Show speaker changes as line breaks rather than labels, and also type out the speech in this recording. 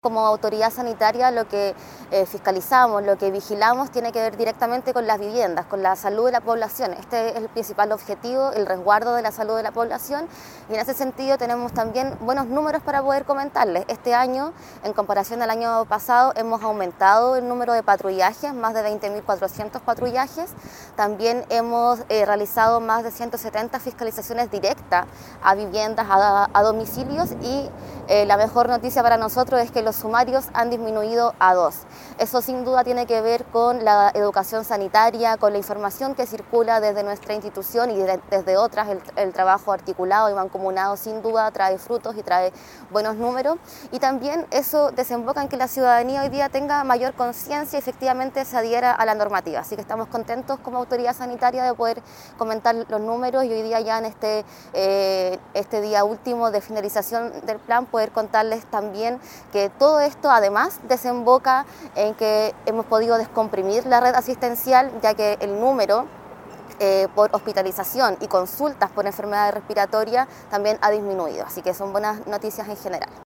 Como autoridad sanitaria lo que fiscalizamos, lo que vigilamos tiene que ver directamente con las viviendas, con la salud de la población. Este es el principal objetivo, el resguardo de la salud de la población, y en ese sentido tenemos también buenos números para poder comentarles. Este año, en comparación al año pasado, hemos aumentado el número de patrullajes, más de 20.400 patrullajes. También hemos realizado más de 170 fiscalizaciones directas a viviendas, a domicilios, y la mejor noticia para nosotros es que los sumarios han disminuido a 2. Eso sin duda tiene que ver con la educación sanitaria, con la información que circula desde nuestra institución y desde otras. El trabajo articulado y mancomunado sin duda trae frutos y trae buenos números, y también eso desemboca en que la ciudadanía hoy día tenga mayor conciencia y efectivamente se adhiera a la normativa. Así que estamos contentos como autoridad sanitaria de poder comentar los números, y hoy día ya en este día último de finalización del plan poder contarles también que todo esto además desemboca en que hemos podido descomprimir la red asistencial, ya que el número por hospitalización y consultas por enfermedades respiratorias también ha disminuido. Así que son buenas noticias en general.